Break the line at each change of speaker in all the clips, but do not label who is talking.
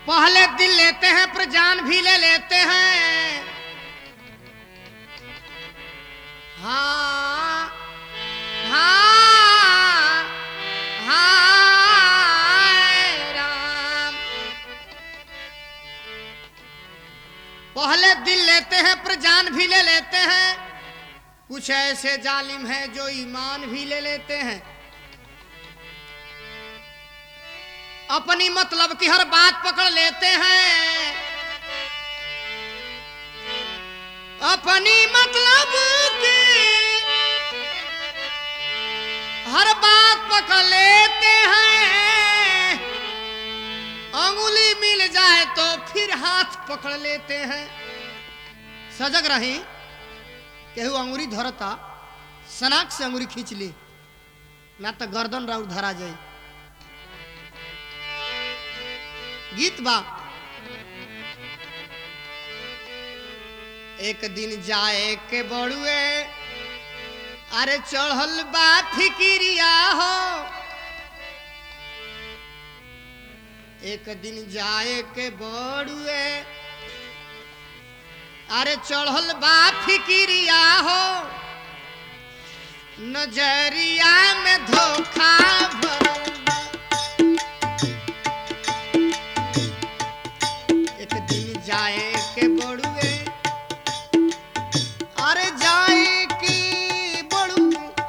पहले दिल लेते हैं पर जान भी ले लेते हैं। हाँ हाँ हाँ राम। पहले दिल लेते हैं पर जान भी ले लेते हैं। कुछ ऐसे जालिम हैं जो ईमान भी ले लेते हैं। अपनी मतलब की हर बात पकड़ लेते हैं। अपनी मतलब की हर बात पकड़ लेते हैं। अंगुली मिल जाए तो फिर हाथ पकड़ लेते हैं। सजग रही केहू अंगुरी धरता सनाक से अंगुरी खींच ली ना तो गर्दन राउर धरा जाए। गीत बा एक दिन जाए के बड़ुए अरे चढ़ल बा फिकिरिया हो। एक दिन जाए के बड़ुए अरे चढ़ल बा फिकिरिया हो। नजरिया में धोखा भरल बा। एक दिन जाए के बड़ुए अरे जाए की बड़ू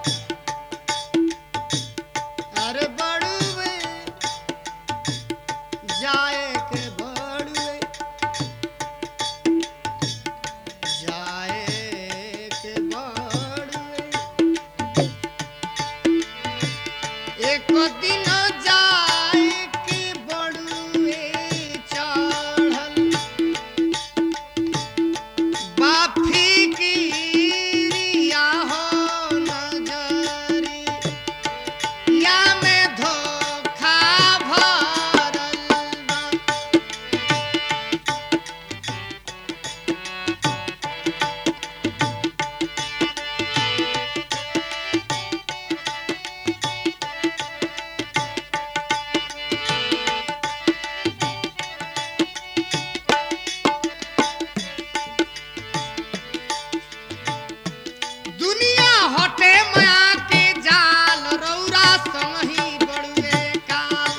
अरे बड़ुए जाए के बड़ुए जाए के बड़ुए। एक दिन जाए के बड़ुए चढ़ल बाफी की रिया हो। नजरी या में धोखा भरल बा। दुनिया हटे माया के जाल रौरा संगी बड़ुए काल।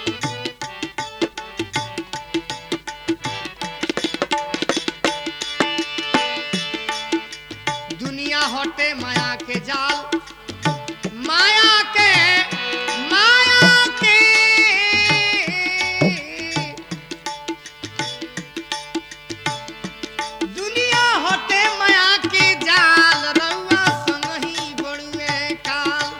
दुनिया हटे माया के जाल माया के दुनिया हटे माया के जाल रउआ संगी बड़ुए काल।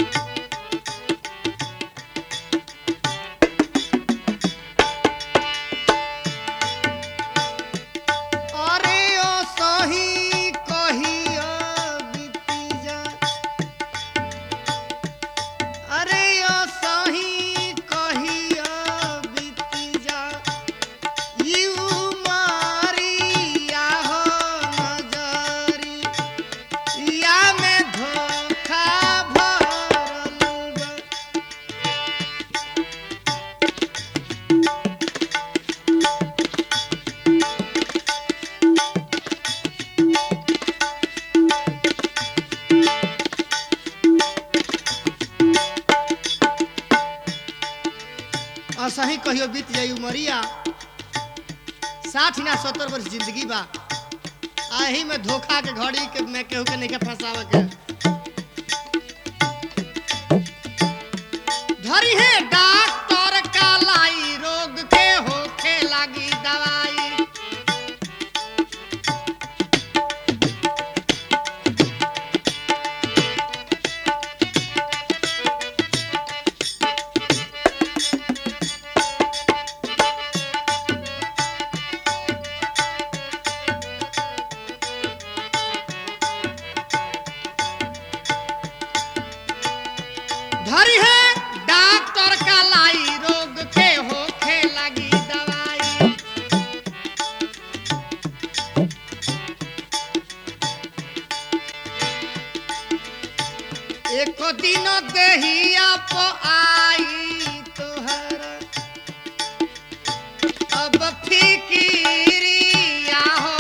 अरे ओ सही कहियो बीती जा। अरे ओ सही कहियो बीती जा। यू मारिया हो नजरी या में धोखा भरल बा। असही कहियो बीत जाई उमरिया 60 ना 70 वर्ष जिंदगी बा। आही में धोखा के घड़ी के में केहू के नहीं के फंसावे के। धरी है डॉक्टर का लाई रोग के होखे लगी दवाई। धरी है डॉक्टर का लाई रोग के होखे लगी दवाई। एक दिन देहिया पो आई तोहर फिकिरिया हो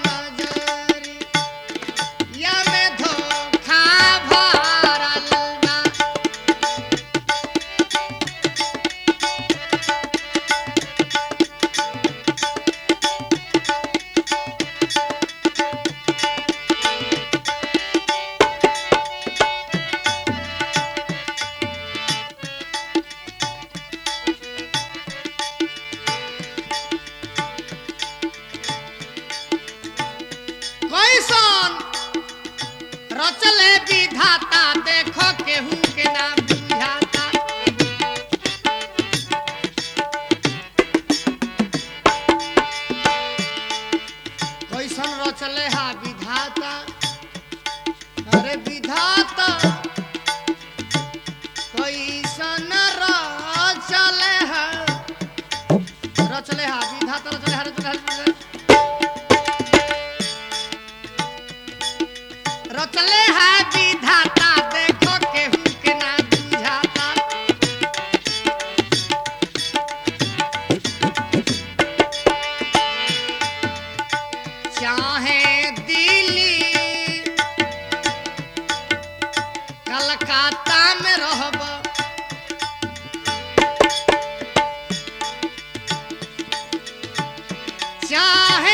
नजरिया में धोखा भरल बा। कैसन रचले विधाता देखो केहू के ना बुझाता। कैसन रचले हा विधाता, अरे विधाता कैसन रचले हा विधाता रचले हा रचले है विधाता देखो केहू के ना बुझाता। चाहे दिल्ली कलकत्ता में रहब, चाहे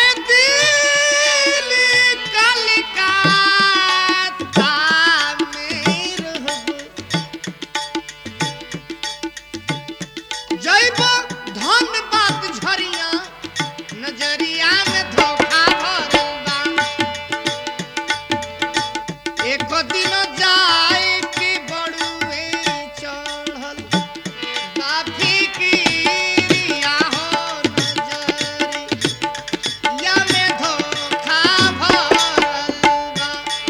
नजरिया में धोखा भरल बा। एक दिन जाए के बड़ुए चढ़ल बा फिकिरिया हो नजरिया में धोखा भरल बा।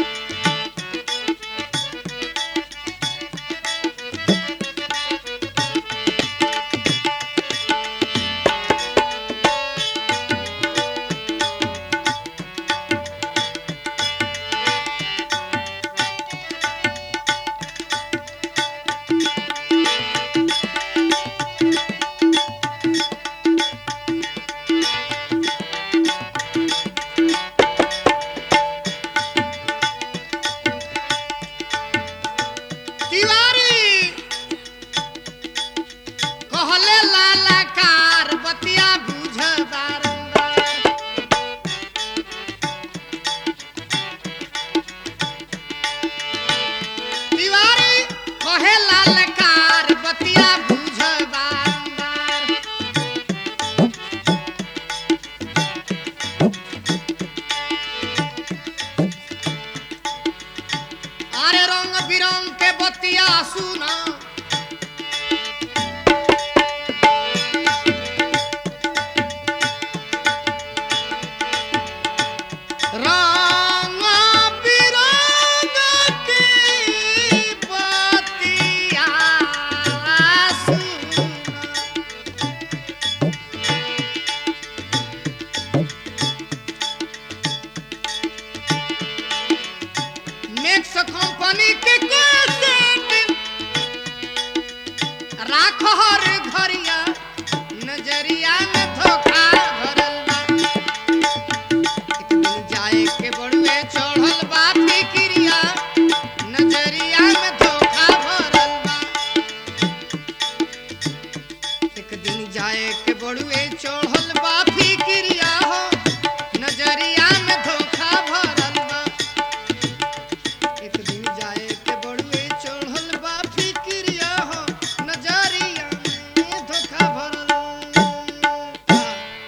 तिवारी कहले लालाकार बतिया बुझ बारंबार। तिवारी कहे लालाकार बतिया बुझ बारंबार। अरे रंग बिरंग के बतिया सुना, रंग बिरंग की बतिया सुना। मैक्स कंपनी के कैसेट राखो हर घरिया नजरिया में धोखा भरल बा। एक दिन जाए के बड़ुए चढ़ल बा फिकिरिया नजरिया में धोखा भरल बा। एक दिन जाए के बड़ुए चढ़ल बा